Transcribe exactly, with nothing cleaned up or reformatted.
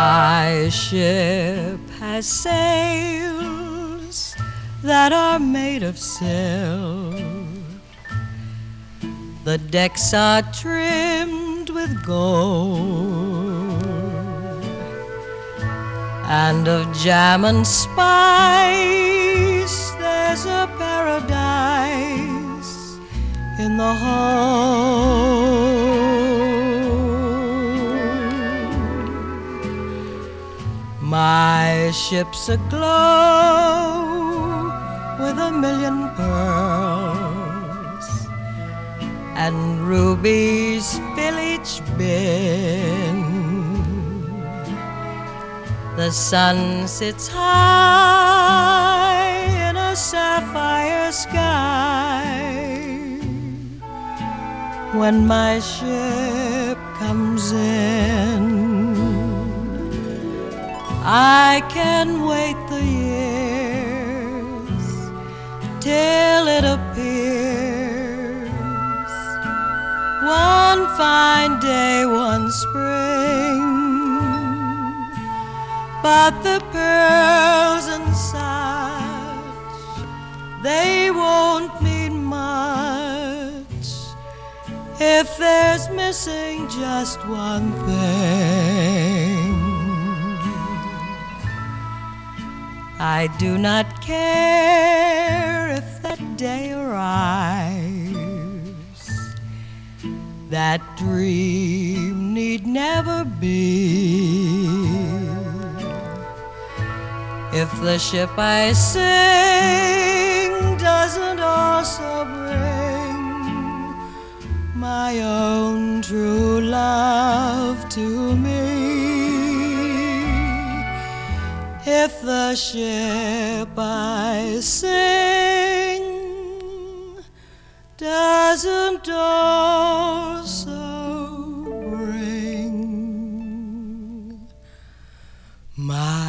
My ship has sails that are made of silk. The decks are trimmed with gold, and of jam and spice there's a paradise in the hold. My ship's aglow with a million pearls, and rubies fill each bin. The sun sits high in a sapphire sky when my ship comes in. I can wait the years till it appears one fine day, one spring, but the pearls and such, they won't mean much if there's missing just one thing. I do not care if that day arrives. That dream need never be. If the ship I sing doesn't also bring my own true love to me, if the ship I sing doesn't also bring my